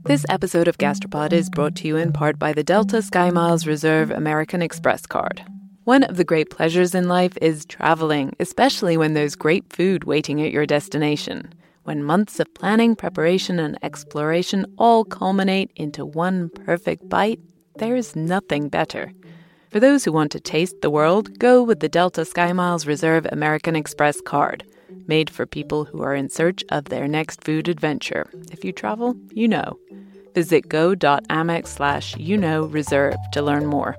This episode of Gastropod is brought to you in part by the Delta SkyMiles Reserve American Express card. One of the great pleasures in life is traveling, especially when there's great food waiting at your destination. When months of planning, preparation, and exploration all culminate into one perfect bite, there's nothing better. For those who want to taste the world, go with the Delta SkyMiles Reserve American Express card, made for people who are in search of their next food adventure. If you travel, you know. Visit go.amex/reserve to learn more.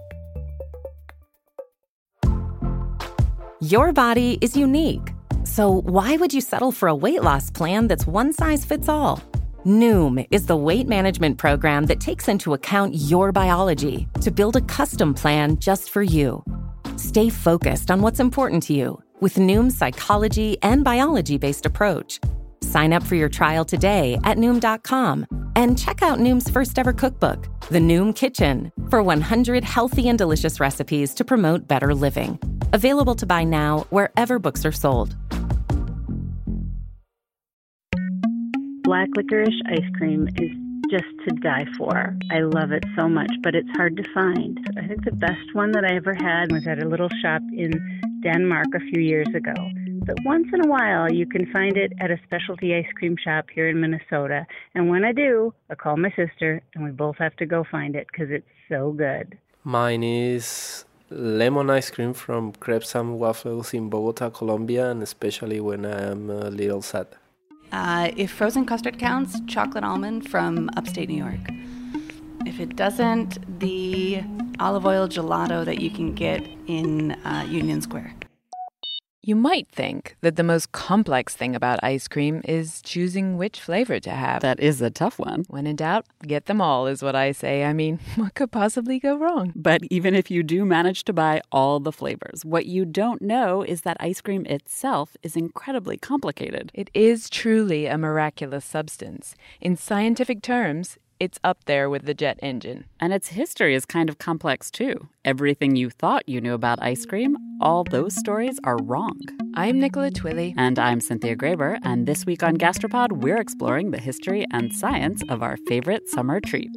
Your body is unique. So why would you settle for a weight loss plan that's one size fits all? Noom is the weight management program that takes into account your biology to build a custom plan just for you. Stay focused on what's important to you with Noom's psychology and biology-based approach. Sign up for your trial today at Noom.com and check out Noom's first ever cookbook, The Noom Kitchen, for 100 healthy and delicious recipes to promote better living. Available to buy now wherever books are sold. Black licorice ice cream is just to die for. I love it so much, but it's hard to find. I think the best one that I ever had was at a little shop in Denmark a few years ago. But once in a while, you can find it at a specialty ice cream shop here in Minnesota. And when I do, I call my sister, and we both have to go find it because it's so good. Mine is lemon ice cream from Crepes and Waffles in Bogota, Colombia, and especially when I'm a little sad. If frozen custard counts, chocolate almond from upstate New York. If it doesn't, the olive oil gelato that you can get in Union Square. You might think that the most complex thing about ice cream is choosing which flavor to have. That is a tough one. When in doubt, get them all is what I say. I mean, what could possibly go wrong? But even if you do manage to buy all the flavors, what you don't know is that ice cream itself is incredibly complicated. It is truly a miraculous substance. In scientific terms, it's up there with the jet engine. And its history is kind of complex, too. Everything you thought you knew about ice cream, all those stories are wrong. I'm Nicola Twilley. And I'm Cynthia Graber. And this week on Gastropod, we're exploring the history and science of our favorite summer treat.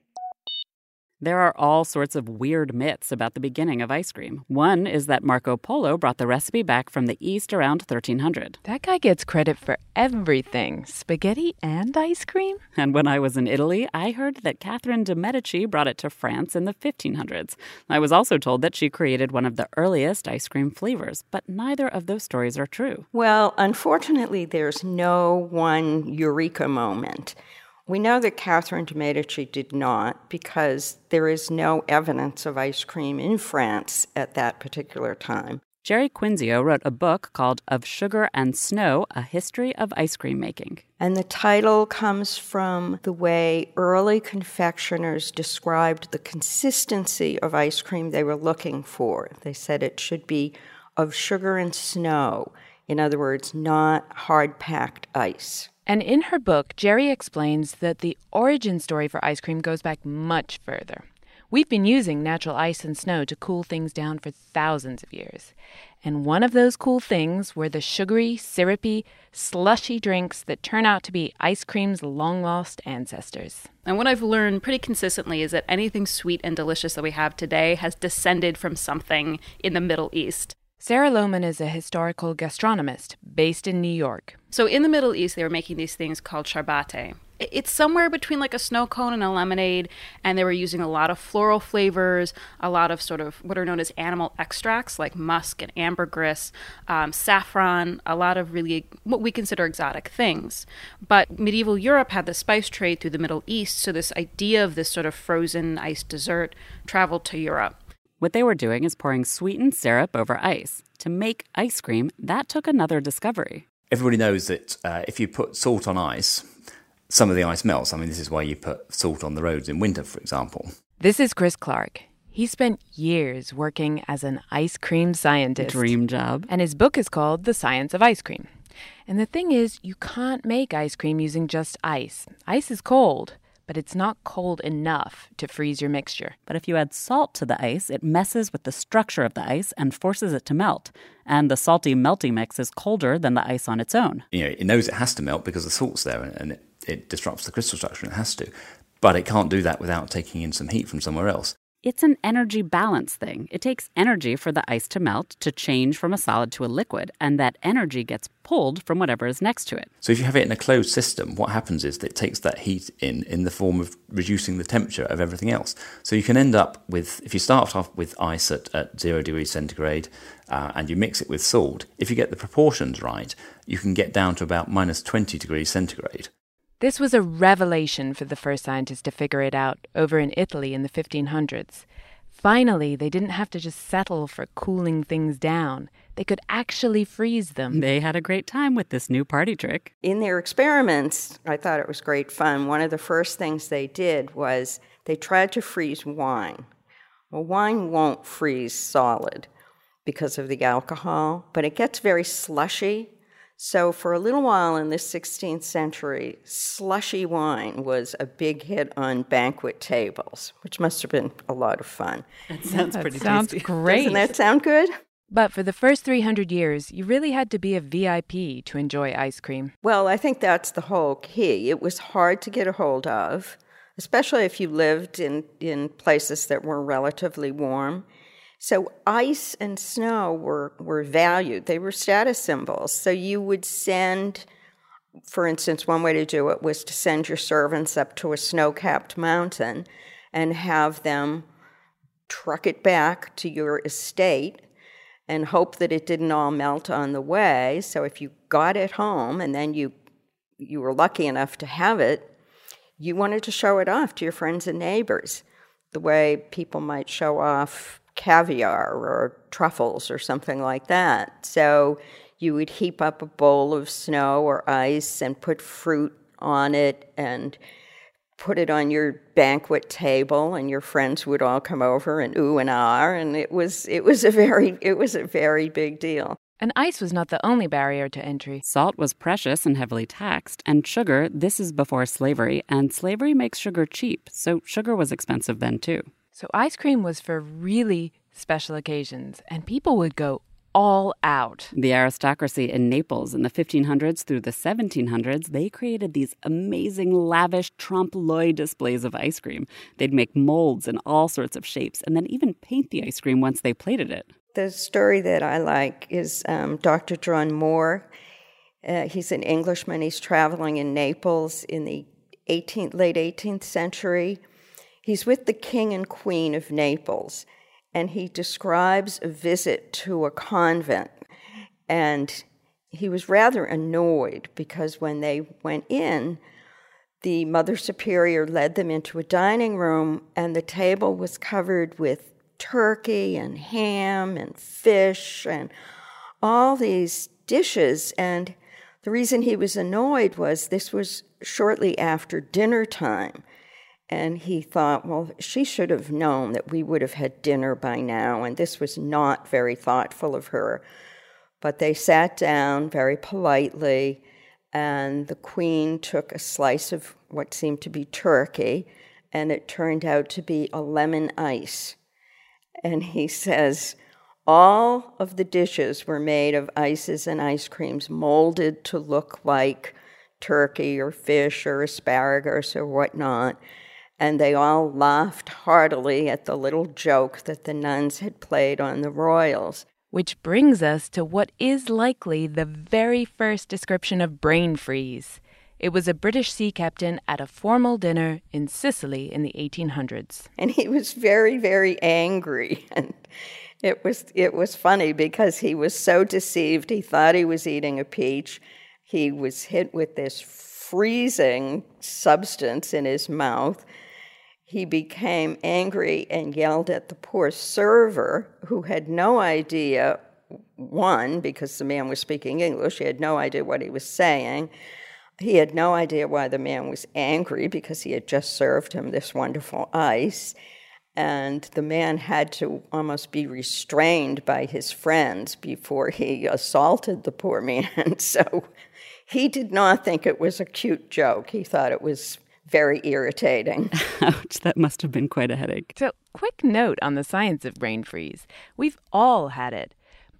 There are all sorts of weird myths about the beginning of ice cream. One is that Marco Polo brought the recipe back from the East around 1300. That guy gets credit for everything. Spaghetti and ice cream? And when I was in Italy, I heard that Catherine de' Medici brought it to France in the 1500s. I was also told that she created one of the earliest ice cream flavors, but neither of those stories are true. Well, unfortunately, there's no one eureka moment. We know that Catherine de' Medici did not because there is no evidence of ice cream in France at that particular time. Jerry Quinzio wrote a book called Of Sugar and Snow, A History of Ice Cream Making. And the title comes from the way early confectioners described the consistency of ice cream they were looking for. They said it should be of sugar and snow. In other words, not hard-packed ice. And in her book, Jerry explains that the origin story for ice cream goes back much further. We've been using natural ice and snow to cool things down for thousands of years. And one of those cool things were the sugary, syrupy, slushy drinks that turn out to be ice cream's long-lost ancestors. And what I've learned pretty consistently is that anything sweet and delicious that we have today has descended from something in the Middle East. Sarah Lohman is a historical gastronomist based in New York. So in the Middle East, they were making these things called charbate. It's somewhere between like a snow cone and a lemonade, and they were using a lot of floral flavors, a lot of sort of what are known as animal extracts like musk and ambergris, saffron, a lot of really what we consider exotic things. But medieval Europe had the spice trade through the Middle East, so this idea of this sort of frozen iced dessert traveled to Europe. What they were doing is pouring sweetened syrup over ice. To make ice cream, that took another discovery. Everybody knows that if you put salt on ice, some of the ice melts. I mean, this is why you put salt on the roads in winter, for example. This is Chris Clark. He spent years working as an ice cream scientist. Dream job. And his book is called The Science of Ice Cream. And the thing is, you can't make ice cream using just ice. Ice is cold, but it's not cold enough to freeze your mixture. But if you add salt to the ice, it messes with the structure of the ice and forces it to melt. And the salty melty mix is colder than the ice on its own. You know, it knows it has to melt because the salt's there and it disrupts the crystal structure and it has to. But it can't do that without taking in some heat from somewhere else. It's an energy balance thing. It takes energy for the ice to melt, to change from a solid to a liquid, and that energy gets pulled from whatever is next to it. So if you have it in a closed system, what happens is that it takes that heat in the form of reducing the temperature of everything else. So you can end up with, if you start off with ice at 0 degrees centigrade and you mix it with salt, if you get the proportions right, you can get down to about minus 20 degrees centigrade. This was a revelation for the first scientists to figure it out over in Italy in the 1500s. Finally, they didn't have to just settle for cooling things down. They could actually freeze them. They had a great time with this new party trick. In their experiments, I thought it was great fun. One of the first things they did was they tried to freeze wine. Well, wine won't freeze solid because of the alcohol, but it gets very slushy. So for a little while in the 16th century, slushy wine was a big hit on banquet tables, which must have been a lot of fun. That sounds pretty tasty. Great. Doesn't that sound good? But for the first 300 years, you really had to be a VIP to enjoy ice cream. Well, I think that's the whole key. It was hard to get a hold of, especially if you lived in places that were relatively warm. So ice and snow were valued. They were status symbols. So you would send, for instance, one way to do it was to send your servants up to a snow-capped mountain and have them truck it back to your estate and hope that it didn't all melt on the way. So if you got it home and then you were lucky enough to have it, you wanted to show it off to your friends and neighbors, the way people might show off caviar or truffles or something like that. So you would heap up a bowl of snow or ice and put fruit on it and put it on your banquet table, and your friends would all come over and ooh and ah, and it was a very big deal. And ice was not the only barrier to entry. Salt was precious and heavily taxed, and sugar, this is before slavery, and slavery makes sugar cheap, so sugar was expensive then too. So ice cream was for really special occasions, and people would go all out. The aristocracy in Naples in the 1500s through the 1700s, they created these amazing, lavish trompe-l'oeil displays of ice cream. They'd make molds in all sorts of shapes and then even paint the ice cream once they plated it. The story that I like is Dr. John Moore. He's an Englishman. He's traveling in Naples in the late 18th century. He's with the king and queen of Naples, and he describes a visit to a convent. And he was rather annoyed because when they went in, the Mother Superior led them into a dining room, and the table was covered with turkey and ham and fish and all these dishes. And the reason he was annoyed was this was shortly after dinner time. And he thought, well, she should have known that we would have had dinner by now, and this was not very thoughtful of her. But they sat down very politely, and the queen took a slice of what seemed to be turkey, and it turned out to be a lemon ice. And he says, all of the dishes were made of ices and ice creams molded to look like turkey or fish or asparagus or whatnot. And they all laughed heartily at the little joke that the nuns had played on the royals. Which brings us to what is likely the very first description of brain freeze. It was a British sea captain at a formal dinner in Sicily in the 1800s. And he was very, very angry. And it was funny because he was so deceived. He thought he was eating a peach. He was hit with this freezing substance in his mouth. He became angry and yelled at the poor server, who had no idea, one, because the man was speaking English, he had no idea what he was saying. He had no idea why the man was angry, because he had just served him this wonderful ice. And the man had to almost be restrained by his friends before he assaulted the poor man. So he did not think it was a cute joke. He thought it was very irritating. Ouch, that must have been quite a headache. So, quick note on the science of brain freeze. We've all had it.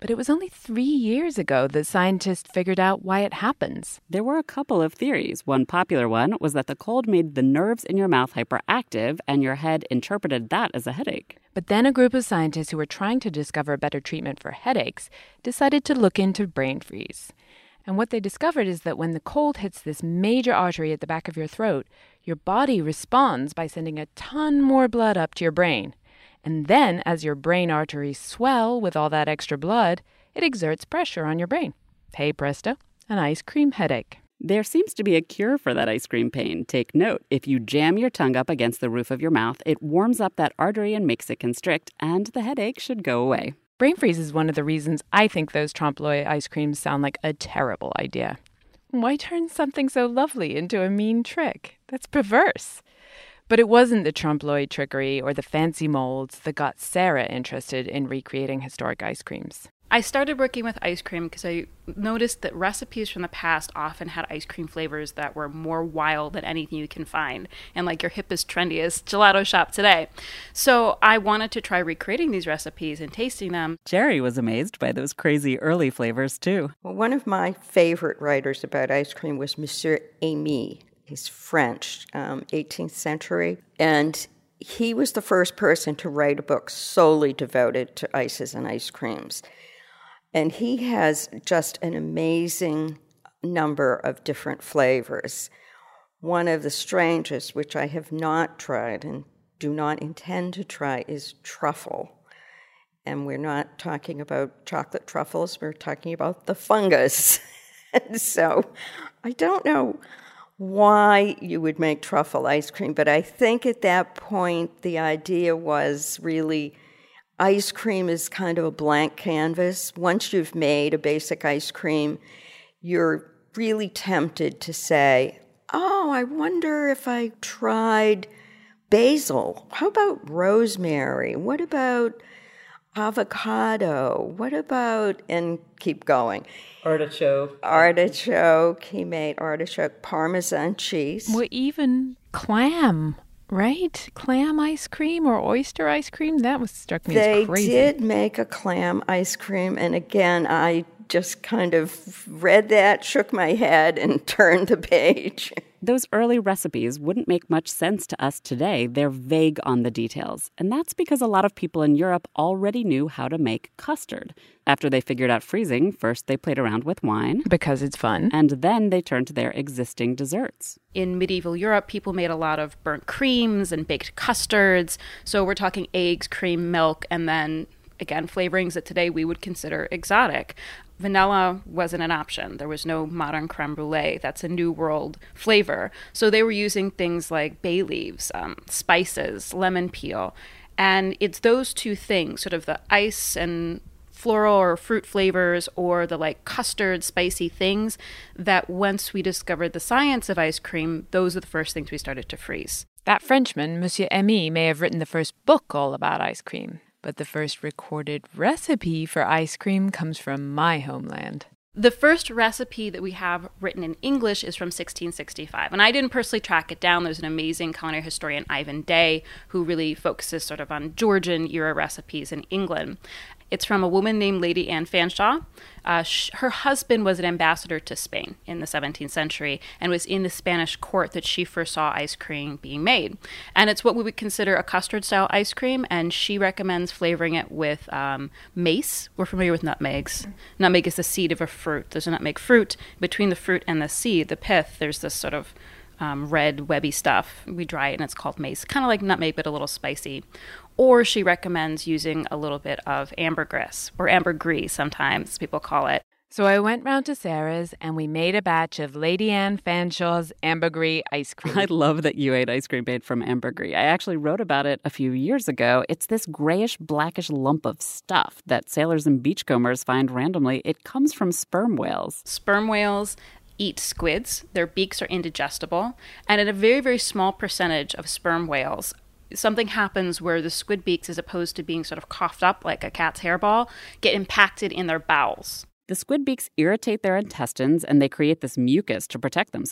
But it was only 3 years ago that scientists figured out why it happens. There were a couple of theories. One popular one was that the cold made the nerves in your mouth hyperactive, and your head interpreted that as a headache. But then a group of scientists who were trying to discover a better treatment for headaches decided to look into brain freeze. And what they discovered is that when the cold hits this major artery at the back of your throat, your body responds by sending a ton more blood up to your brain. And then, as your brain arteries swell with all that extra blood, it exerts pressure on your brain. Hey presto, an ice cream headache. There seems to be a cure for that ice cream pain. Take note, if you jam your tongue up against the roof of your mouth, it warms up that artery and makes it constrict, and the headache should go away. Brain freeze is one of the reasons I think those trompe-l'oeil ice creams sound like a terrible idea. Why turn something so lovely into a mean trick? That's perverse. But it wasn't the trompe-l'oeil trickery or the fancy molds that got Sarah interested in recreating historic ice creams. I started working with ice cream because I noticed that recipes from the past often had ice cream flavors that were more wild than anything you can find, and like your hippest, trendiest gelato shop today. So I wanted to try recreating these recipes and tasting them. Jerry was amazed by those crazy early flavors, too. Well, one of my favorite writers about ice cream was Monsieur Aimé. He's French, 18th century, and he was the first person to write a book solely devoted to ices and ice creams. And he has just an amazing number of different flavors. One of the strangest, which I have not tried and do not intend to try, is truffle. And we're not talking about chocolate truffles, we're talking about the fungus. And so I don't know why you would make truffle ice cream, but I think at that point the idea was really ice cream is kind of a blank canvas. Once you've made a basic ice cream, you're really tempted to say, oh, I wonder if I tried basil. How about rosemary? What about avocado? What about, and keep going. Artichoke. He made artichoke Parmesan cheese. Well, even clam. Right? Clam ice cream or oyster ice cream? That struck me as crazy. They did make a clam ice cream, and again, I just kind of read that, shook my head, and turned the page. Those early recipes wouldn't make much sense to us today. They're vague on the details. And that's because a lot of people in Europe already knew how to make custard. After they figured out freezing, first they played around with wine. Because it's fun. And then they turned to their existing desserts. In medieval Europe, people made a lot of burnt creams and baked custards. So we're talking eggs, cream, milk, and then, again, flavorings that today we would consider exotic. Vanilla wasn't an option. There was no modern creme brulee. That's a new world flavor. So they were using things like bay leaves, spices, lemon peel. And it's those two things, sort of the ice and floral or fruit flavors or the like custard, spicy things that once we discovered the science of ice cream, those are the first things we started to freeze. That Frenchman, Monsieur Aimé, may have written the first book all about ice cream. But the first recorded recipe for ice cream comes from my homeland. The first recipe that we have written in English is from 1665. And I didn't personally track it down. There's an amazing culinary historian, Ivan Day, who really focuses sort of on Georgian-era recipes in England. It's from a woman named Lady Anne Fanshawe. Her husband was an ambassador to Spain in the 17th century and was in the Spanish court that she first saw ice cream being made. And it's what we would consider a custard-style ice cream, and she recommends flavoring it with mace. We're familiar with nutmegs. Nutmeg is the seed of a fruit. There's a nutmeg fruit. Between the fruit and the seed, the pith, there's this sort of red, webby stuff. We dry it, and it's called mace. Kind of like nutmeg, but a little spicy. Or she recommends using a little bit of ambergris, or ambergris sometimes people call it. So I went round to Sarah's, and we made a batch of Lady Anne Fanshawe's ambergris ice cream. I love that you ate ice cream made from ambergris. I actually wrote about it a few years ago. It's this grayish, blackish lump of stuff that sailors and beachcombers find randomly. It comes from sperm whales. Sperm whales eat squids. Their beaks are indigestible. And at a very, very small percentage of sperm whales, something happens where the squid beaks, as opposed to being sort of coughed up like a cat's hairball, get impacted in their bowels. The squid beaks irritate their intestines, and they create this mucus to protect themselves.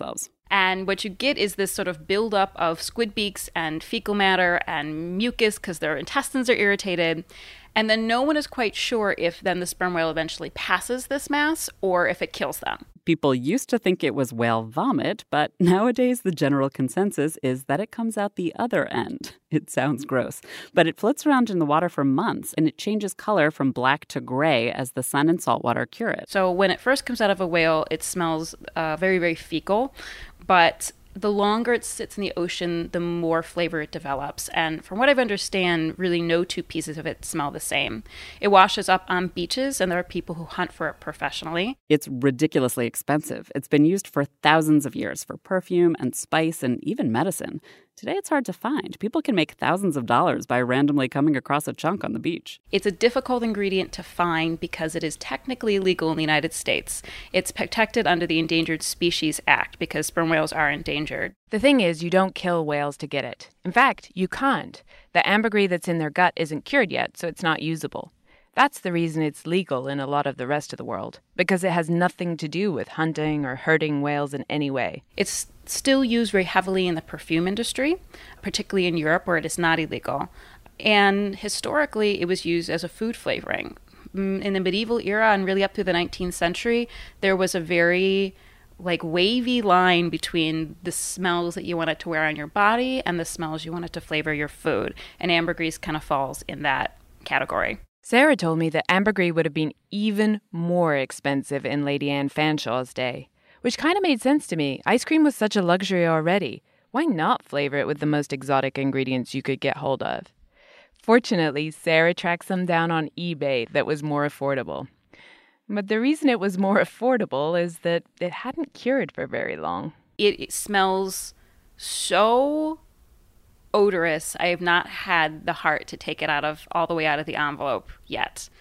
And what you get is this sort of buildup of squid beaks and fecal matter and mucus because their intestines are irritated. And then no one is quite sure if then the sperm whale eventually passes this mass or if it kills them. People used to think it was whale vomit, but nowadays the general consensus is that it comes out the other end. It sounds gross, but it floats around in the water for months, and it changes color from black to gray as the sun and salt water cure it. So when it first comes out of a whale, it smells very, very fecal, but the longer it sits in the ocean, the more flavor it develops. And from what I understand, really no two pieces of it smell the same. It washes up on beaches, and there are people who hunt for it professionally. It's ridiculously expensive. It's been used for thousands of years for perfume and spice and even medicine. Today, it's hard to find. People can make thousands of dollars by randomly coming across a chunk on the beach. It's a difficult ingredient to find because it is technically illegal in the United States. It's protected under the Endangered Species Act because sperm whales are endangered. The thing is, you don't kill whales to get it. In fact, you can't. The ambergris that's in their gut isn't cured yet, so it's not usable. That's the reason it's legal in a lot of the rest of the world, because it has nothing to do with hunting or hurting whales in any way. It's still used very heavily in the perfume industry, particularly in Europe where it is not illegal. And historically, it was used as a food flavoring. In the medieval era and really up through the 19th century, there was a very wavy line between the smells that you wanted to wear on your body and the smells you wanted to flavor your food. And ambergris kind of falls in that category. Sarah told me that ambergris would have been even more expensive in Lady Anne Fanshaw's day, which kind of made sense to me. Ice cream was such a luxury already. Why not flavor it with the most exotic ingredients you could get hold of? Fortunately, Sarah tracked some down on eBay that was more affordable. But the reason it was more affordable is that it hadn't cured for very long. It smells so odorous. I have not had the heart to take it all the way out of the envelope yet.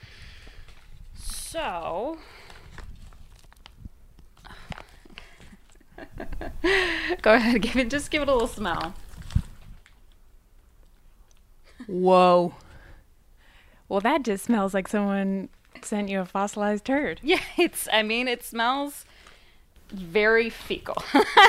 So, go ahead, just give it a little smell. Whoa. Well, that just smells like someone sent you a fossilized turd. Yeah, it smells very fecal.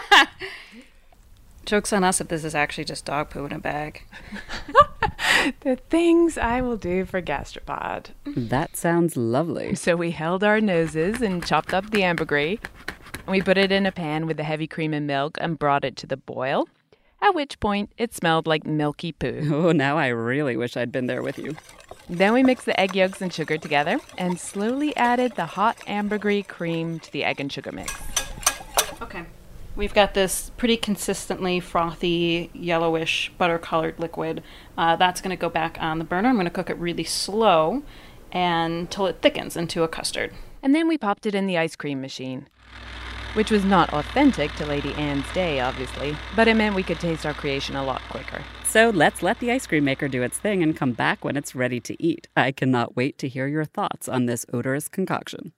Joke's on us if this is actually just dog poo in a bag. The things I will do for Gastropod. That sounds lovely. So we held our noses and chopped up the ambergris. We put it in a pan with the heavy cream and milk and brought it to the boil, at which point it smelled like milky poo. Oh, now I really wish I'd been there with you. Then we mixed the egg yolks and sugar together and slowly added the hot ambergris cream to the egg and sugar mix. Okay. We've got this pretty consistently frothy, yellowish, butter-colored liquid. That's going to go back on the burner. I'm going to cook it really slow until it thickens into a custard. And then we popped it in the ice cream machine, which was not authentic to Lady Anne's day, obviously, but it meant we could taste our creation a lot quicker. So let's let the ice cream maker do its thing and come back when it's ready to eat. I cannot wait to hear your thoughts on this odorous concoction.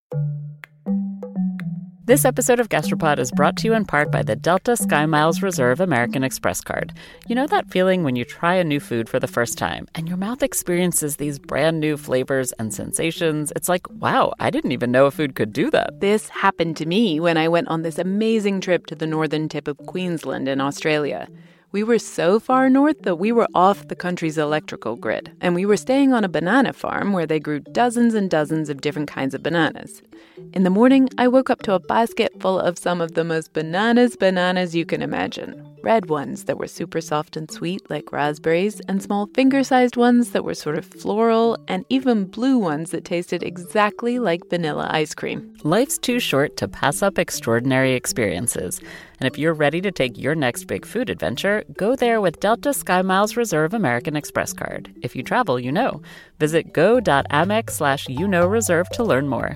This episode of Gastropod is brought to you in part by the Delta SkyMiles Reserve American Express card. You know that feeling when you try a new food for the first time and your mouth experiences these brand new flavors and sensations? It's like, wow, I didn't even know a food could do that. This happened to me when I went on this amazing trip to the northern tip of Queensland in Australia. We were so far north that we were off the country's electrical grid, and we were staying on a banana farm where they grew dozens and dozens of different kinds of bananas. In the morning, I woke up to a basket full of some of the most bananas you can imagine. Red ones that were super soft and sweet like raspberries, and small finger-sized ones that were sort of floral, and even blue ones that tasted exactly like vanilla ice cream. Life's too short to pass up extraordinary experiences. And if you're ready to take your next big food adventure, go there with Delta SkyMiles Reserve American Express card. If you travel, you know. Visit go.amex/reserve to learn more.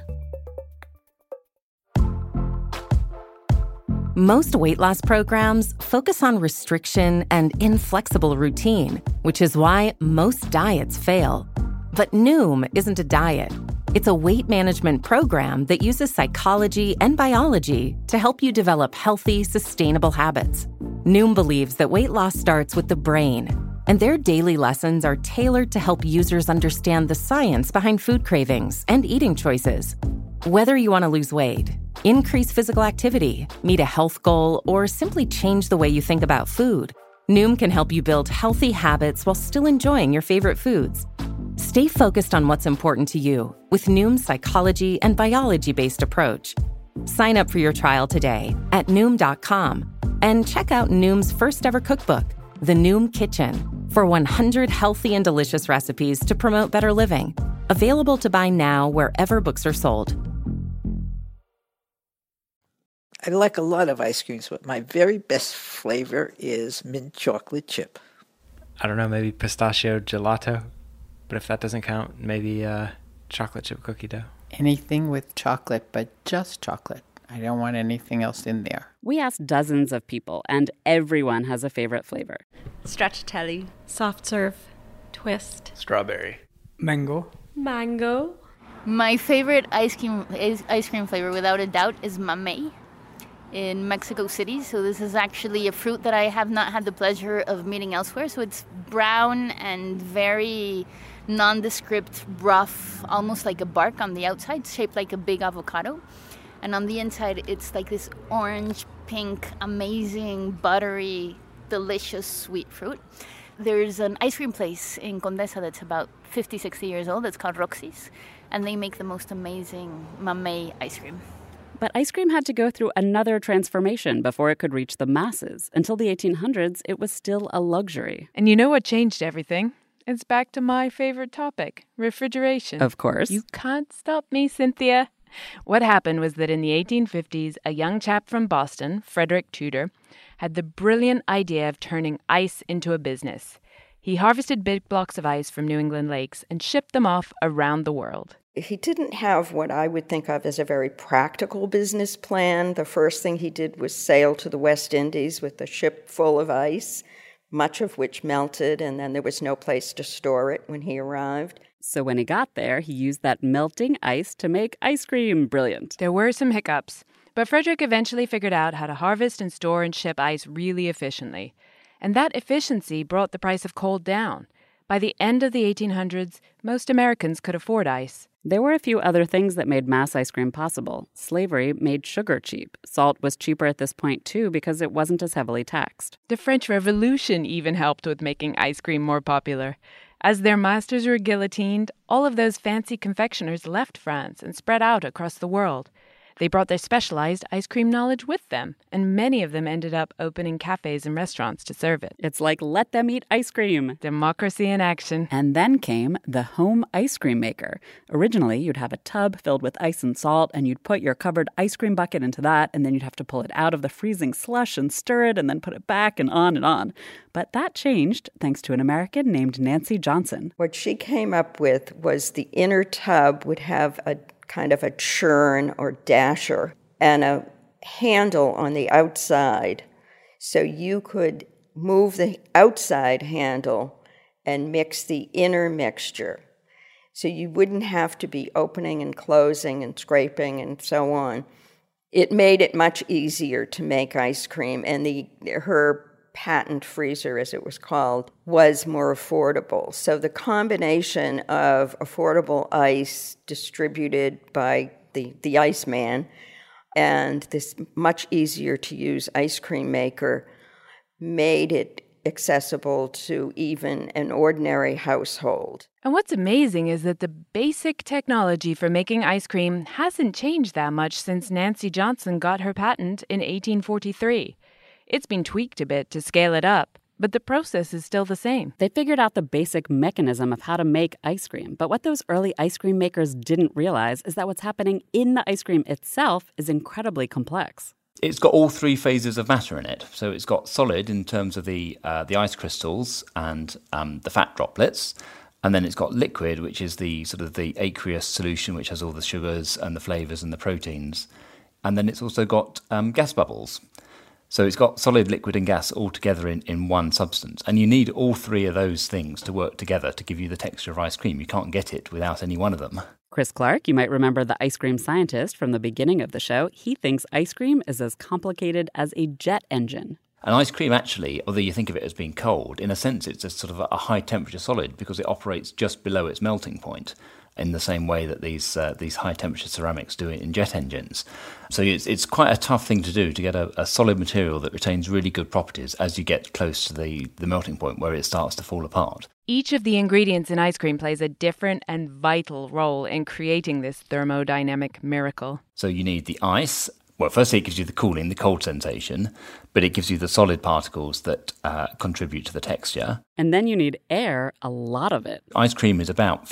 Most weight loss programs focus on restriction and inflexible routine, which is why most diets fail. But Noom isn't a diet. It's a weight management program that uses psychology and biology to help you develop healthy, sustainable habits. Noom believes that weight loss starts with the brain, and their daily lessons are tailored to help users understand the science behind food cravings and eating choices. Whether you want to lose weight, increase physical activity, meet a health goal, or simply change the way you think about food, Noom can help you build healthy habits while still enjoying your favorite foods. Stay focused on what's important to you with Noom's psychology and biology-based approach. Sign up for your trial today at Noom.com and check out Noom's first ever cookbook, The Noom Kitchen, for 100 healthy and delicious recipes to promote better living. Available to buy now wherever books are sold. I like a lot of ice creams, but my very best flavor is mint chocolate chip. I don't know, maybe pistachio gelato. But if that doesn't count, maybe chocolate chip cookie dough. Anything with chocolate, but just chocolate. I don't want anything else in there. We asked dozens of people, and everyone has a favorite flavor. Stracciatella. Soft serve. Twist. Strawberry. Mango. Mango. My favorite ice cream flavor, without a doubt, is mamey in Mexico City. So this is actually a fruit that I have not had the pleasure of meeting elsewhere. So it's brown and very nondescript, rough, almost like a bark on the outside, shaped like a big avocado. And on the inside, it's like this orange, pink, amazing, buttery, delicious, sweet fruit. There's an ice cream place in Condesa that's about 50, 60 years old. It's called Roxy's. And they make the most amazing mamey ice cream. But ice cream had to go through another transformation before it could reach the masses. Until the 1800s, it was still a luxury. And you know what changed everything? It's back to my favorite topic, refrigeration. Of course. You can't stop me, Cynthia. What happened was that in the 1850s, a young chap from Boston, Frederick Tudor, had the brilliant idea of turning ice into a business. He harvested big blocks of ice from New England lakes and shipped them off around the world. He didn't have what I would think of as a very practical business plan. The first thing he did was sail to the West Indies with a ship full of ice, much of which melted, and then there was no place to store it when he arrived. So when he got there, he used that melting ice to make ice cream. Brilliant. There were some hiccups, but Frederick eventually figured out how to harvest and store and ship ice really efficiently. And that efficiency brought the price of cold down. By the end of the 1800s, most Americans could afford ice. There were a few other things that made mass ice cream possible. Slavery made sugar cheap. Salt was cheaper at this point, too, because it wasn't as heavily taxed. The French Revolution even helped with making ice cream more popular. As their masters were guillotined, all of those fancy confectioners left France and spread out across the world. They brought their specialized ice cream knowledge with them, and many of them ended up opening cafes and restaurants to serve it. It's like let them eat ice cream. Democracy in action. And then came the home ice cream maker. Originally, you'd have a tub filled with ice and salt, and you'd put your covered ice cream bucket into that, and then you'd have to pull it out of the freezing slush and stir it, and then put it back and on and on. But that changed thanks to an American named Nancy Johnson. What she came up with was the inner tub would have a kind of a churn or dasher and a handle on the outside. So you could move the outside handle and mix the inner mixture. So you wouldn't have to be opening and closing and scraping and so on. It made it much easier to make ice cream, and her patent freezer, as it was called, was more affordable. So the combination of affordable ice distributed by the Iceman and this much easier to use ice cream maker made it accessible to even an ordinary household. And what's amazing is that the basic technology for making ice cream hasn't changed that much since Nancy Johnson got her patent in 1843. It's been tweaked a bit to scale it up, but the process is still the same. They figured out the basic mechanism of how to make ice cream, but what those early ice cream makers didn't realize is that what's happening in the ice cream itself is incredibly complex. It's got all three phases of matter in it. So it's got solid in terms of the ice crystals and the fat droplets. And then it's got liquid, which is the sort of the aqueous solution, which has all the sugars and the flavors and the proteins. And then it's also got gas bubbles. So it's got solid, liquid and gas all together in one substance. And you need all three of those things to work together to give you the texture of ice cream. You can't get it without any one of them. Chris Clark, you might remember the ice cream scientist from the beginning of the show. He thinks ice cream is as complicated as a jet engine. And ice cream actually, although you think of it as being cold, in a sense it's a sort of a high temperature solid because it operates just below its melting point. in the same way that these high-temperature ceramics do it in jet engines. So it's quite a tough thing to do, to get a solid material that retains really good properties as you get close to the melting point where it starts to fall apart. Each of the ingredients in ice cream plays a different and vital role in creating this thermodynamic miracle. So you need the ice. Well, firstly, it gives you the cooling, the cold sensation, but it gives you the solid particles that contribute to the texture. And then you need air, a lot of it. Ice cream is about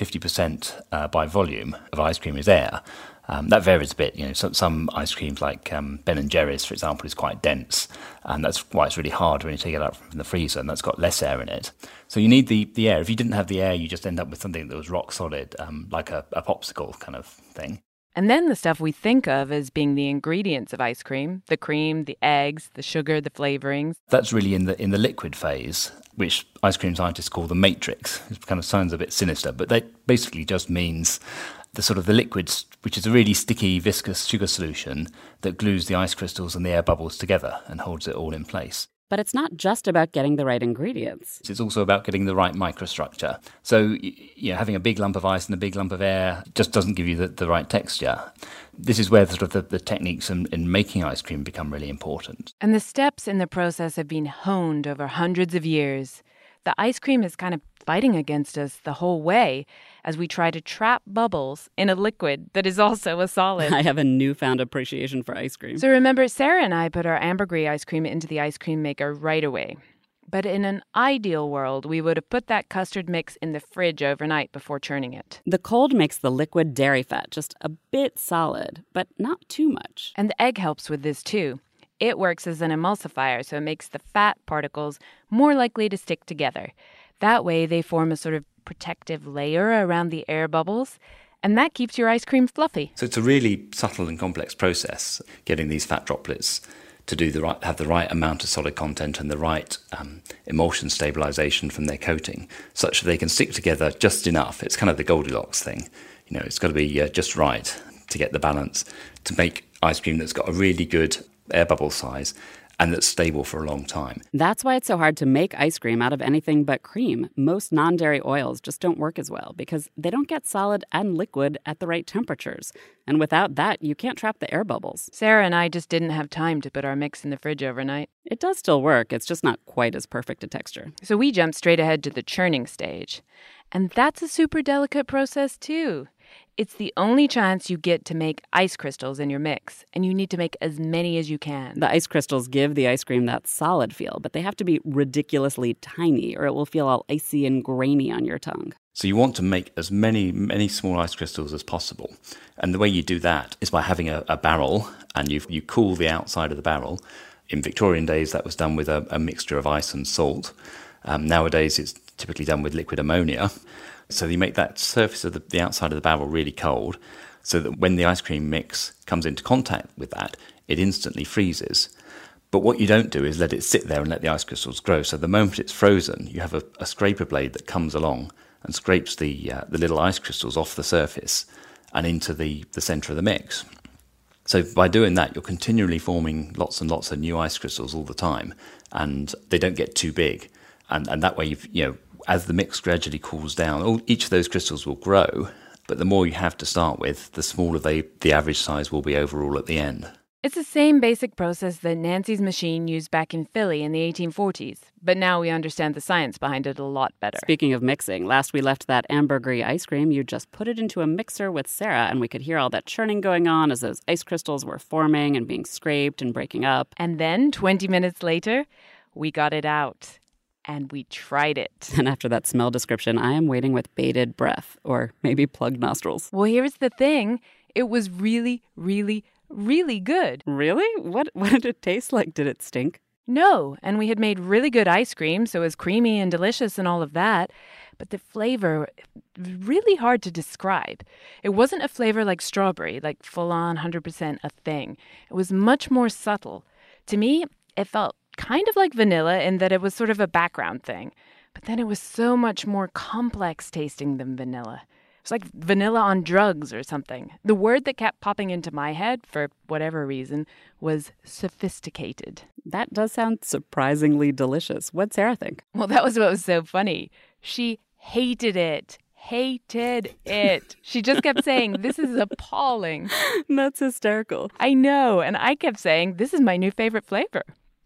50% by volume of ice cream is air. That varies a bit. You know, some ice creams like Ben & Jerry's, for example, is quite dense, and that's why it's really hard when you take it out from the freezer, and that's got less air in it. So you need the air. If you didn't have the air, you just end up with something that was rock solid, like a popsicle kind of thing. And then the stuff we think of as being the ingredients of ice cream, the cream, the eggs, the sugar, the flavorings. That's really in the liquid phase, which ice cream scientists call the matrix. It kind of sounds a bit sinister, but that basically just means the liquids, which is a really sticky, viscous sugar solution that glues the ice crystals and the air bubbles together and holds it all in place. But it's not just about getting the right ingredients. It's also about getting the right microstructure. So, having a big lump of ice and a big lump of air just doesn't give you the right texture. This is where the techniques in making ice cream become really important. And the steps in the process have been honed over hundreds of years. The ice cream is kind of fighting against us the whole way as we try to trap bubbles in a liquid that is also a solid. I have a newfound appreciation for ice cream. So remember, Sarah and I put our ambergris ice cream into the ice cream maker right away. But in an ideal world, we would have put that custard mix in the fridge overnight before churning it. The cold makes the liquid dairy fat just a bit solid, but not too much. And the egg helps with this too. It works as an emulsifier, so it makes the fat particles more likely to stick together. That way, they form a sort of protective layer around the air bubbles, and that keeps your ice cream fluffy. So it's a really subtle and complex process, getting these fat droplets to have the right amount of solid content and the right emulsion stabilization from their coating, such that they can stick together just enough. It's kind of the Goldilocks thing. It's got to be just right to get the balance, to make ice cream that's got a really good air bubble size and that's stable for a long time. That's why it's so hard to make ice cream out of anything but cream. Most non-dairy oils just don't work as well because they don't get solid and liquid at the right temperatures. And without that, you can't trap the air bubbles. Sarah and I just didn't have time to put our mix in the fridge overnight. It does still work. It's just not quite as perfect a texture. So we jumped straight ahead to the churning stage. And that's a super delicate process too. It's the only chance you get to make ice crystals in your mix, and you need to make as many as you can. The ice crystals give the ice cream that solid feel, but they have to be ridiculously tiny, or it will feel all icy and grainy on your tongue. So you want to make as many small ice crystals as possible. And the way you do that is by having a barrel, and you cool the outside of the barrel. In Victorian days, that was done with a mixture of ice and salt. Nowadays, it's typically done with liquid ammonia. So you make that surface of the outside of the barrel really cold so that when the ice cream mix comes into contact with that, it instantly freezes. But what you don't do is let it sit there and let the ice crystals grow. So the moment it's frozen, you have a scraper blade that comes along and scrapes the little ice crystals off the surface and into the centre of the mix. So by doing that, you're continually forming lots and lots of new ice crystals all the time, and they don't get too big. And that way, as the mix gradually cools down, each of those crystals will grow, but the more you have to start with, the smaller the average size will be overall at the end. It's the same basic process that Nancy's machine used back in Philly in the 1840s, but now we understand the science behind it a lot better. Speaking of mixing, last we left that ambergris ice cream, you just put it into a mixer with Sarah, and we could hear all that churning going on as those ice crystals were forming and being scraped and breaking up. And then, 20 minutes later, we got it out. And we tried it. And after that smell description, I am waiting with bated breath, or maybe plugged nostrils. Well, here's the thing. It was really, really, really good. Really? What did it taste like? Did it stink? No, and we had made really good ice cream, so it was creamy and delicious and all of that. But the flavor, really hard to describe. It wasn't a flavor like strawberry, like full-on 100% a thing. It was much more subtle. To me, it felt kind of like vanilla in that it was sort of a background thing. But then it was so much more complex tasting than vanilla. It was like vanilla on drugs or something. The word that kept popping into my head, for whatever reason, was sophisticated. That does sound surprisingly delicious. What'd Sarah think? Well, that was what was so funny. She hated it. hated it. She just kept saying, this is appalling. That's hysterical. I know, and I kept saying, this is my new favorite flavor.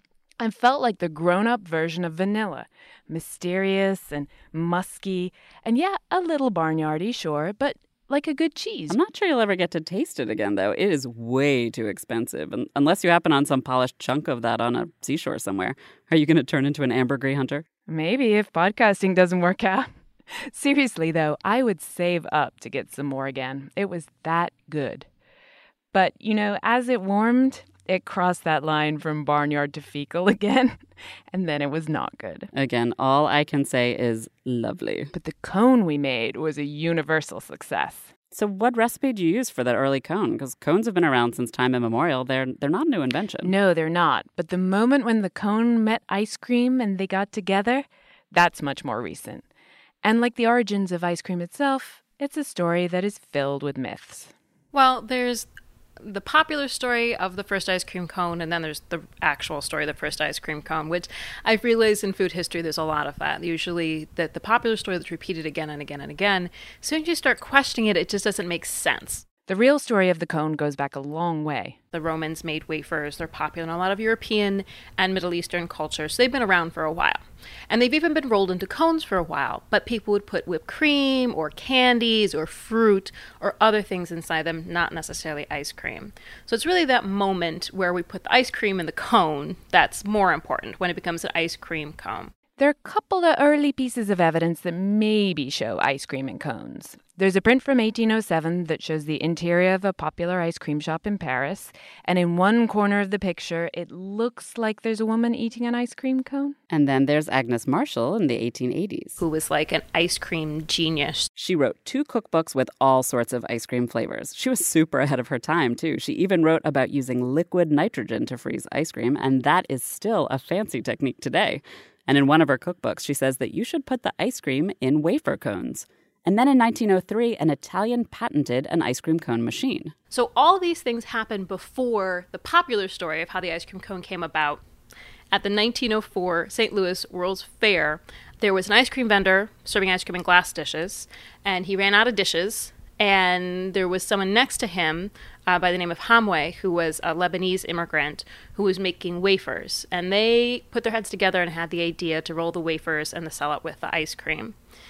I felt like the grown-up version of vanilla. Mysterious and musky, and yeah, a little barnyardy, sure, but like a good cheese. I'm not sure you'll ever get to taste it again, though. It is way too expensive, unless you happen on some polished chunk of that on a seashore somewhere. Are you going to turn into an ambergris hunter? Maybe, if podcasting doesn't work out. Seriously, though, I would save up to get some more again. It was that good. But, you know, as it warmed, it crossed that line from barnyard to fecal again, and then it was not good. Again, all I can say is lovely. But the cone we made was a universal success. So what recipe do you use for that early cone? Because cones have been around since time immemorial. They're not a new invention. No, they're not. But the moment when the cone met ice cream and they got together, that's much more recent. And like the origins of ice cream itself, it's a story that is filled with myths. Well, there's the popular story of the first ice cream cone, and then there's the actual story of the first ice cream cone, which I've realized in food history there's a lot of that. Usually the popular story that's repeated again and again and again, as soon as you start questioning it, it just doesn't make sense. The real story of the cone goes back a long way. The Romans made wafers. They're popular in a lot of European and Middle Eastern cultures. So they've been around for a while. And they've even been rolled into cones for a while. But people would put whipped cream or candies or fruit or other things inside them, not necessarily ice cream. So it's really that moment where we put the ice cream in the cone that's more important, when it becomes an ice cream cone. There are a couple of early pieces of evidence that maybe show ice cream in cones. There's a print from 1807 that shows the interior of a popular ice cream shop in Paris, and in one corner of the picture, it looks like there's a woman eating an ice cream cone. And then there's Agnes Marshall in the 1880s. Who was like an ice cream genius. She wrote 2 cookbooks with all sorts of ice cream flavors. She was super ahead of her time, too. She even wrote about using liquid nitrogen to freeze ice cream, and that is still a fancy technique today. And in one of her cookbooks, she says that you should put the ice cream in wafer cones. And then in 1903, an Italian patented an ice cream cone machine. So all these things happened before the popular story of how the ice cream cone came about. At the 1904 St. Louis World's Fair, there was an ice cream vendor serving ice cream in glass dishes, and he ran out of dishes. And there was someone next to him by the name of Hamwe, who was a Lebanese immigrant who was making wafers. And they put their heads together and had the idea to roll the wafers and to sell it with the ice cream.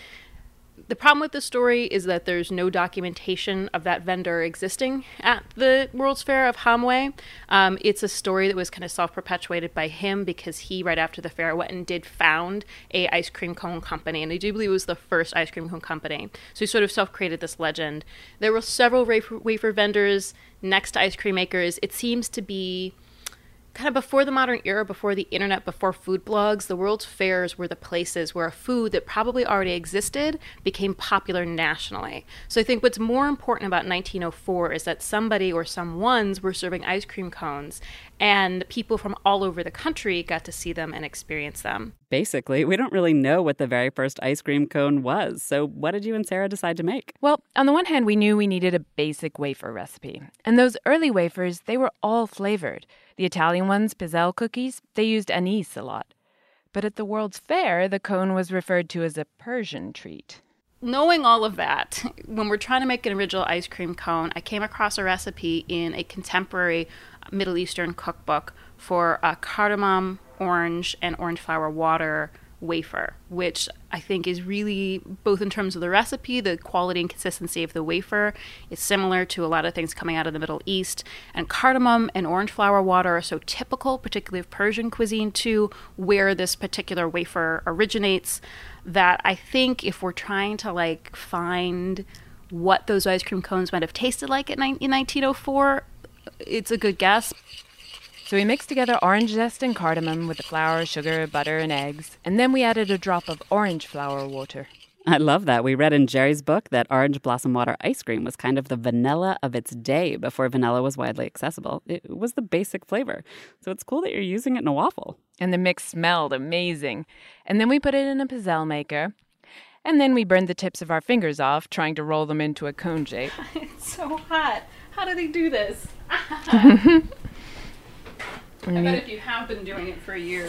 The problem with the story is that there's no documentation of that vendor existing at the World's Fair of Hamwe. It's a story that was kind of self-perpetuated by him because he, right after the fair, went and did found a ice cream cone company, and I do believe it was the first ice cream cone company. So he sort of self-created this legend. There were several wafer vendors next to ice cream makers. It seems to be kind of before the modern era, before the internet, before food blogs, the World's Fairs were the places where a food that probably already existed became popular nationally. So I think what's more important about 1904 is that somebody or someones were serving ice cream cones, and people from all over the country got to see them and experience them. Basically, we don't really know what the very first ice cream cone was. So what did you and Sarah decide to make? Well, on the one hand, we knew we needed a basic wafer recipe. And those early wafers, they were all flavored. The Italian ones, Pizzelle cookies, they used anise a lot. But at the World's Fair, the cone was referred to as a Persian treat. Knowing all of that, when we're trying to make an original ice cream cone, I came across a recipe in a contemporary Middle Eastern cookbook for a cardamom, orange, and orange flower water wafer, which I think is really, both in terms of the recipe, the quality and consistency of the wafer, is similar to a lot of things coming out of the Middle East. And cardamom and orange flower water are so typical, particularly of Persian cuisine too, where this particular wafer originates, that I think if we're trying to find what those ice cream cones might have tasted like in 1904, it's a good guess. So we mixed together orange zest and cardamom with the flour, sugar, butter, and eggs, and then we added a drop of orange flower water. I love that. We read in Jerry's book that orange blossom water ice cream was kind of the vanilla of its day before vanilla was widely accessible. It was the basic flavor. So it's cool that you're using it in a waffle. And the mix smelled amazing. And then we put it in a pizzelle maker. And then we burned the tips of our fingers off trying to roll them into a cone shape. It's so hot. How do they do this? I bet if you have been doing it for years.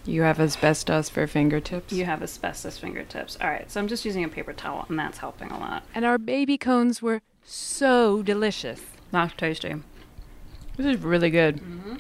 You have asbestos for fingertips. You have asbestos fingertips. All right, so I'm just using a paper towel, and that's helping a lot. And our baby cones were so delicious. That's tasty. This is really good. Mm-hmm.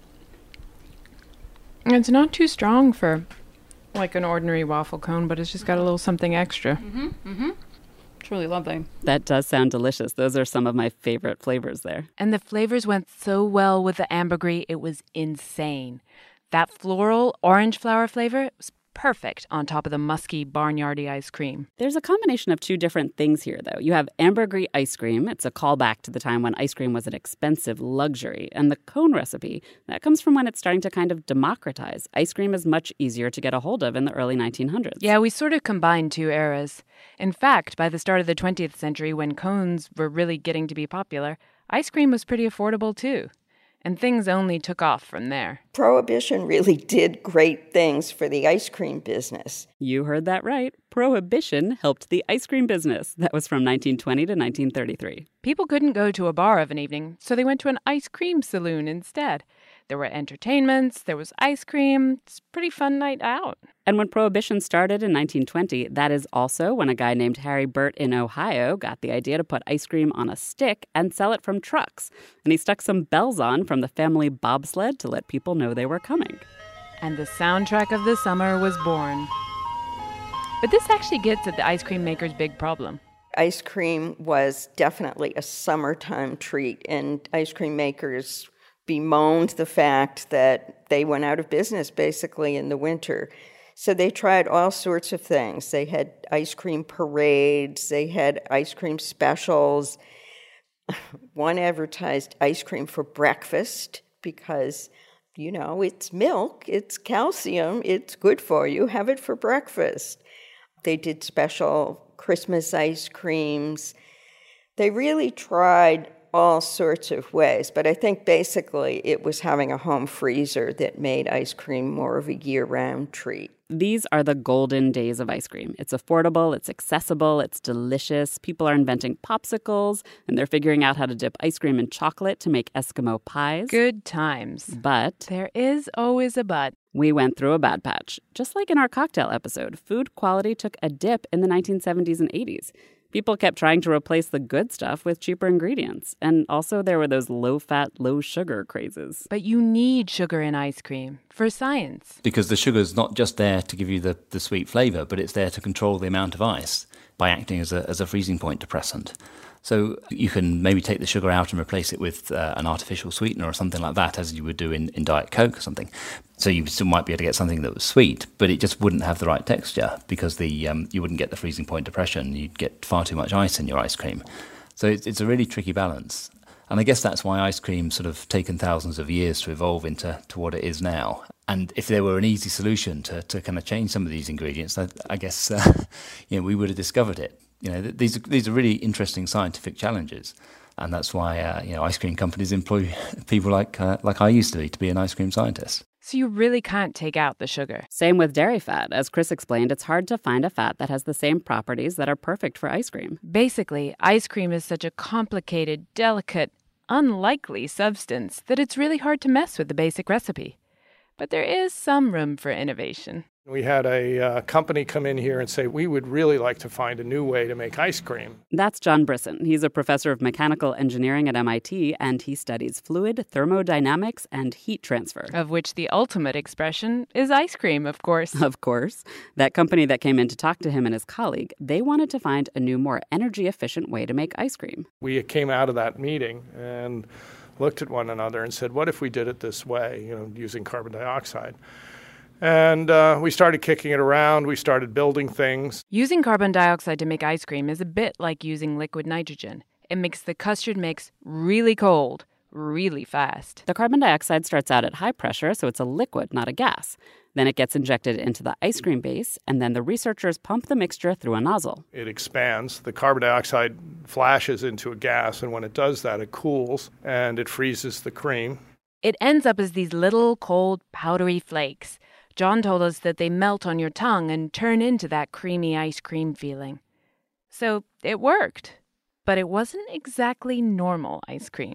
It's not too strong for like an ordinary waffle cone, but it's just got a little something extra. Mm-hmm. Mm-hmm. It's really lovely. That does sound delicious. Those are some of my favorite flavors there. And the flavors went so well with the ambergris, it was insane. That floral orange flower flavor was perfect on top of the musky barnyardy ice cream. There's a combination of two different things here, though. You have ambergris ice cream. It's a callback to the time when ice cream was an expensive luxury. And the cone recipe, that comes from when it's starting to kind of democratize. Ice cream is much easier to get a hold of in the early 1900s. Yeah, we sort of combined two eras. In fact, by the start of the 20th century, when cones were really getting to be popular, ice cream was pretty affordable, too. And things only took off from there. Prohibition really did great things for the ice cream business. You heard that right. Prohibition helped the ice cream business. That was from 1920 to 1933. People couldn't go to a bar of an evening, so they went to an ice cream saloon instead. There were entertainments, there was ice cream. It's a pretty fun night out. And when Prohibition started in 1920, that is also when a guy named Harry Burt in Ohio got the idea to put ice cream on a stick and sell it from trucks. And he stuck some bells on from the family bobsled to let people know they were coming. And the soundtrack of the summer was born. But this actually gets at the ice cream maker's big problem. Ice cream was definitely a summertime treat, and ice cream makers bemoaned the fact that they went out of business basically in the winter. So they tried all sorts of things. They had ice cream parades, they had ice cream specials. One advertised ice cream for breakfast because, you know, it's milk, it's calcium, it's good for you, have it for breakfast. They did special Christmas ice creams. They really tried all sorts of ways, but I think basically it was having a home freezer that made ice cream more of a year-round treat. These are the golden days of ice cream. It's affordable, it's accessible, it's delicious. People are inventing popsicles, and they're figuring out how to dip ice cream in chocolate to make Eskimo pies. Good times. But there is always a but. We went through a bad patch. Just like in our cocktail episode, food quality took a dip in the 1970s and 80s. People kept trying to replace the good stuff with cheaper ingredients. And also there were those low-fat, low-sugar crazes. But you need sugar in ice cream for science. Because the sugar's not just there to give you the sweet flavour, but it's there to control the amount of ice by acting as a freezing point depressant. So you can maybe take the sugar out and replace it with an artificial sweetener or something like that, as you would do in Diet Coke or something. So you still might be able to get something that was sweet, but it just wouldn't have the right texture because you wouldn't get the freezing point depression. You'd get far too much ice in your ice cream. So it's a really tricky balance. And I guess that's why ice cream sort of taken thousands of years to evolve into what it is now. And if there were an easy solution to kind of change some of these ingredients, I guess we would have discovered it. These are really interesting scientific challenges, and that's why ice cream companies employ people like I used to be an ice cream scientist. So you really can't take out the sugar. Same with dairy fat. As Chris explained, it's hard to find a fat that has the same properties that are perfect for ice cream. Basically, ice cream is such a complicated, delicate, unlikely substance that it's really hard to mess with the basic recipe. But there is some room for innovation. We had a company come in here and say, we would really like to find a new way to make ice cream. That's John Brisson. He's a professor of mechanical engineering at MIT, and he studies fluid thermodynamics and heat transfer. Of which the ultimate expression is ice cream, of course. Of course. That company that came in to talk to him and his colleague, they wanted to find a new, more energy-efficient way to make ice cream. We came out of that meeting and looked at one another and said, what if we did it this way, using carbon dioxide? And we started kicking it around. We started building things. Using carbon dioxide to make ice cream is a bit like using liquid nitrogen. It makes the custard mix really cold, really fast. The carbon dioxide starts out at high pressure, so it's a liquid, not a gas. Then it gets injected into the ice cream base, and then the researchers pump the mixture through a nozzle. It expands. The carbon dioxide flashes into a gas, and when it does that, it cools, and it freezes the cream. It ends up as these little, cold, powdery flakes. John told us that they melt on your tongue and turn into that creamy ice cream feeling. So it worked, but it wasn't exactly normal ice cream.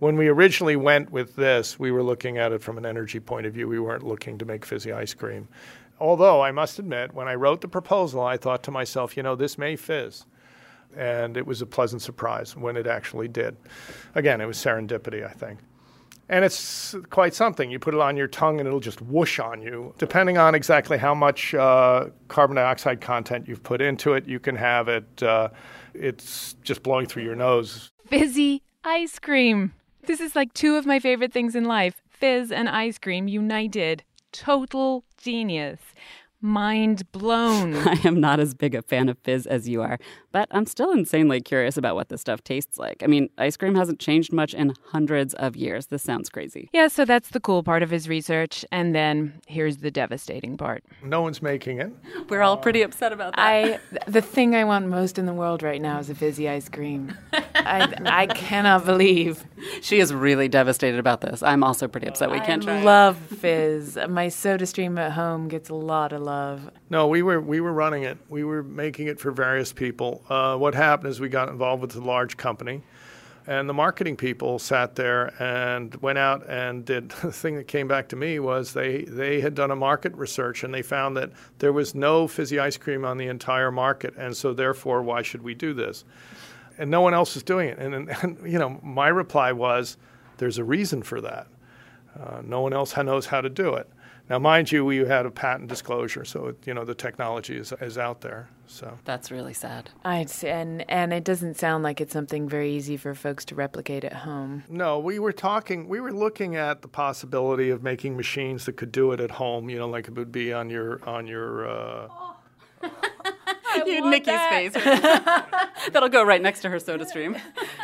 When we originally went with this, we were looking at it from an energy point of view. We weren't looking to make fizzy ice cream. Although, I must admit, when I wrote the proposal, I thought to myself, this may fizz. And it was a pleasant surprise when it actually did. Again, it was serendipity, I think. And it's quite something. You put it on your tongue and it'll just whoosh on you. Depending on exactly how much carbon dioxide content you've put into it, you can have it, it's just blowing through your nose. Fizzy ice cream. This is like two of my favorite things in life. Fizz and ice cream united. Total genius. Mind blown. I am not as big a fan of fizz as you are, but I'm still insanely curious about what this stuff tastes like. I mean, ice cream hasn't changed much in hundreds of years. This sounds crazy. Yeah, so that's the cool part of his research. And then here's the devastating part. No one's making it. We're all pretty upset about that. The thing I want most in the world right now is a fizzy ice cream. I cannot believe. She is really devastated about this. I'm also pretty upset we can't try. I love fizz. My SodaStream at home gets a lot of love. No, we were running it. We were making it for various people. What happened is we got involved with a large company, and the marketing people sat there and went out and did the thing that came back to me was they had done a market research, and they found that there was no fizzy ice cream on the entire market, and so therefore, why should we do this? And no one else is doing it. And my reply was, there's a reason for that. No one else knows how to do it. Now, mind you, we had a patent disclosure, so the technology is out there. So that's really sad. And it doesn't sound like it's something very easy for folks to replicate at home. No, we were looking at the possibility of making machines that could do it at home. Like it would be on your. Nikki's face. That'll go right next to her SodaStream.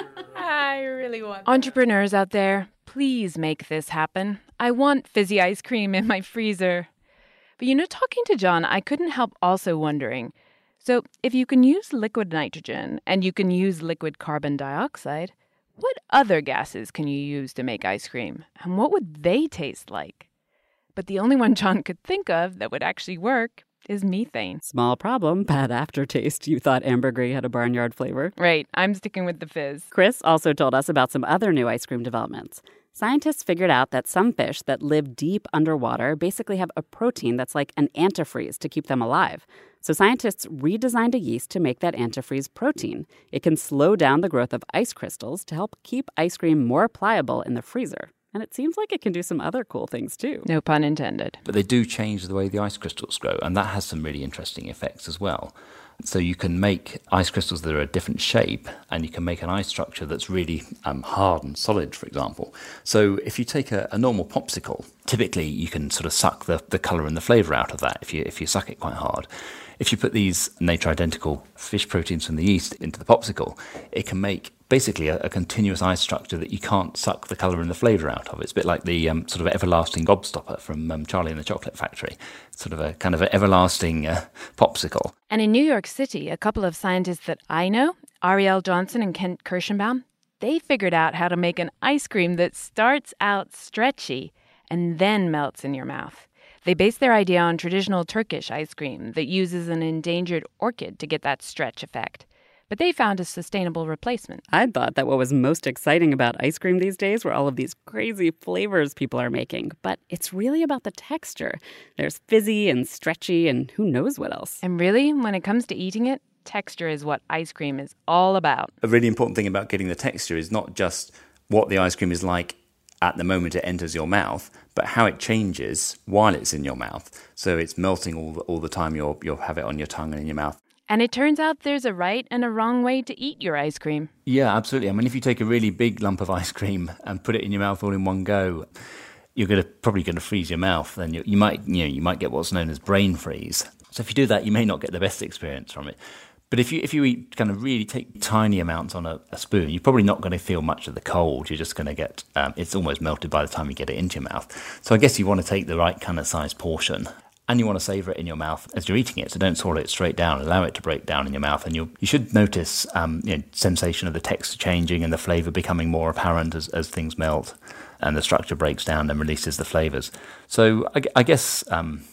I really want that. Entrepreneurs out there, please make this happen. I want fizzy ice cream in my freezer. But talking to John, I couldn't help also wondering, so if you can use liquid nitrogen and you can use liquid carbon dioxide, what other gases can you use to make ice cream? And what would they taste like? But the only one John could think of that would actually work is methane. Small problem, bad aftertaste. You thought ambergris had a barnyard flavor. Right, I'm sticking with the fizz. Chris also told us about some other new ice cream developments. Scientists figured out that some fish that live deep underwater basically have a protein that's like an antifreeze to keep them alive. So scientists redesigned a yeast to make that antifreeze protein. It can slow down the growth of ice crystals to help keep ice cream more pliable in the freezer. And it seems like it can do some other cool things, too. No pun intended. But they do change the way the ice crystals grow, and that has some really interesting effects as well. So you can make ice crystals that are a different shape, and you can make an ice structure that's really hard and solid, for example. So if you take a normal popsicle, typically you can sort of suck the colour and the flavour out of that if you suck it quite hard. If you put these nature-identical fish proteins from the yeast into the popsicle, it can make basically a continuous ice structure that you can't suck the colour and the flavour out of. It's a bit like the sort of everlasting gobstopper from Charlie and the Chocolate Factory. Sort of a kind of an everlasting popsicle. And in New York City, a couple of scientists that I know, Ariel Johnson and Kent Kirschenbaum, they figured out how to make an ice cream that starts out stretchy and then melts in your mouth. They based their idea on traditional Turkish ice cream that uses an endangered orchid to get that stretch effect. But they found a sustainable replacement. I thought that what was most exciting about ice cream these days were all of these crazy flavors people are making. But it's really about the texture. There's fizzy and stretchy and who knows what else. And really, when it comes to eating it, texture is what ice cream is all about. A really important thing about getting the texture is not just what the ice cream is like at the moment it enters your mouth, but how it changes while it's in your mouth. So it's melting all the time you'll have it on your tongue and in your mouth. And it turns out there's a right and a wrong way to eat your ice cream. Yeah, absolutely. I mean, if you take a really big lump of ice cream and put it in your mouth all in one go, you're probably going to freeze your mouth. Then you might get what's known as brain freeze. So if you do that, you may not get the best experience from it. But if you eat kind of really take tiny amounts on a spoon, you're probably not going to feel much of the cold. You're just going to get, it's almost melted by the time you get it into your mouth. So I guess you want to take the right kind of size portion. And you want to savour it in your mouth as you're eating it, so don't swallow it straight down. Allow it to break down in your mouth, and you should notice sensation of the texture changing and the flavour becoming more apparent as things melt, and the structure breaks down and releases the flavours. So I guess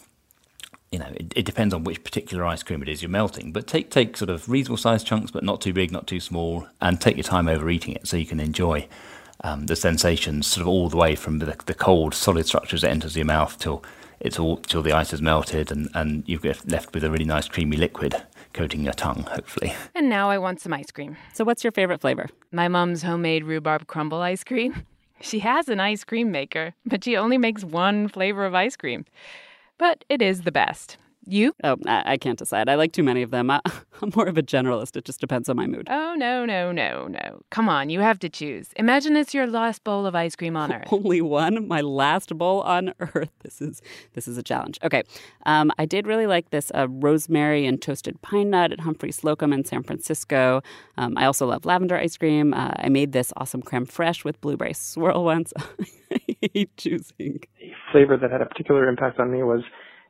it depends on which particular ice cream it is you're melting. But take sort of reasonable sized chunks, but not too big, not too small, and take your time over eating it so you can enjoy the sensations sort of all the way from the cold, solid structure as it enters your mouth till the ice is melted, and you get left with a really nice creamy liquid coating your tongue, hopefully. And now I want some ice cream. So what's your favorite flavor? My mom's homemade rhubarb crumble ice cream. She has an ice cream maker, but she only makes one flavor of ice cream. But it is the best. You? Oh, I can't decide. I like too many of them. I'm more of a generalist. It just depends on my mood. Oh, no. Come on, you have to choose. Imagine it's your last bowl of ice cream on Earth. Only one? My last bowl on Earth? This is a challenge. Okay, I did really like this rosemary and toasted pine nut at Humphrey Slocum in San Francisco. I also love lavender ice cream. I made this awesome creme fraiche with blueberry swirl once. I hate choosing. A flavor that had a particular impact on me was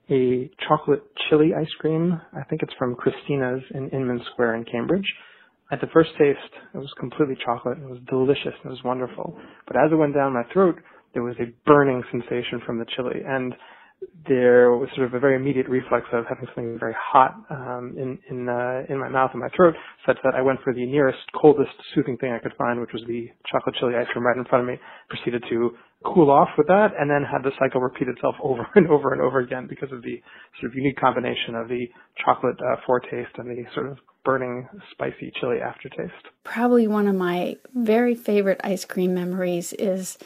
a chocolate chili ice cream. I think it's from Christina's in Inman Square in Cambridge. At the first taste, it was completely chocolate. It was delicious. It was wonderful. But as it went down my throat, there was a burning sensation from the chili. And there was sort of a very immediate reflex of having something very hot in my mouth and my throat, such that I went for the nearest, coldest, soothing thing I could find, which was the chocolate chili ice cream right in front of me. Proceeded to cool off with that, and then had the cycle repeat itself over and over and over again because of the sort of unique combination of the chocolate foretaste and the sort of burning, spicy chili aftertaste. Probably one of my very favorite ice cream memories is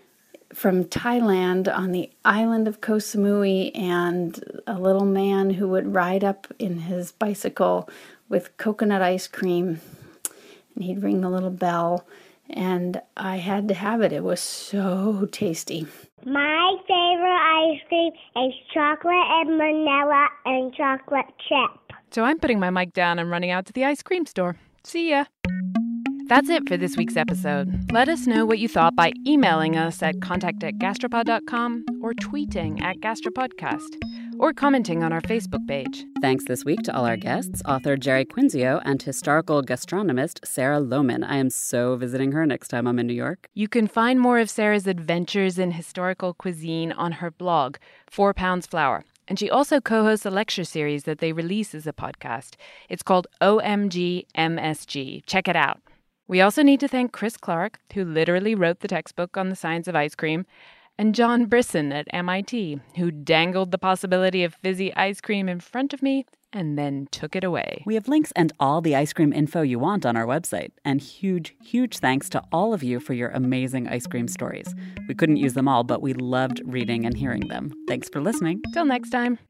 from Thailand on the island of Koh Samui, and a little man who would ride up in his bicycle with coconut ice cream, and he'd ring the little bell, and I had to have it. It was so tasty. My favorite ice cream is chocolate and vanilla and chocolate chip. So I'm putting my mic down and running out to the ice cream store. See ya. That's it for this week's episode. Let us know what you thought by emailing us at contact@gastropod.com or tweeting @gastropodcast or commenting on our Facebook page. Thanks this week to all our guests, author Jerry Quinzio and historical gastronomist Sarah Lohman. I am so visiting her next time I'm in New York. You can find more of Sarah's adventures in historical cuisine on her blog, 4 Pounds Flour. And she also co-hosts a lecture series that they release as a podcast. It's called OMG MSG. Check it out. We also need to thank Chris Clark, who literally wrote the textbook on the science of ice cream, and John Brisson at MIT, who dangled the possibility of fizzy ice cream in front of me and then took it away. We have links and all the ice cream info you want on our website. And huge, huge thanks to all of you for your amazing ice cream stories. We couldn't use them all, but we loved reading and hearing them. Thanks for listening. Till next time.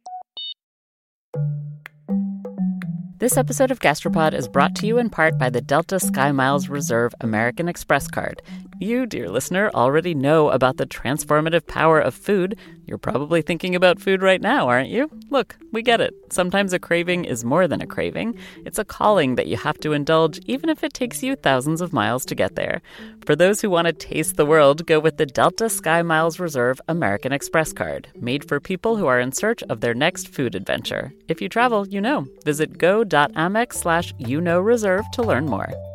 This episode of Gastropod is brought to you in part by the Delta SkyMiles Reserve American Express card. You, dear listener, already know about the transformative power of food. You're probably thinking about food right now, aren't you? Look, we get it. Sometimes a craving is more than a craving. It's a calling that you have to indulge, even if it takes you thousands of miles to get there. For those who want to taste the world, go with the Delta SkyMiles Reserve American Express card, made for people who are in search of their next food adventure. If you travel, you know. Visit go.amex/reserve to learn more.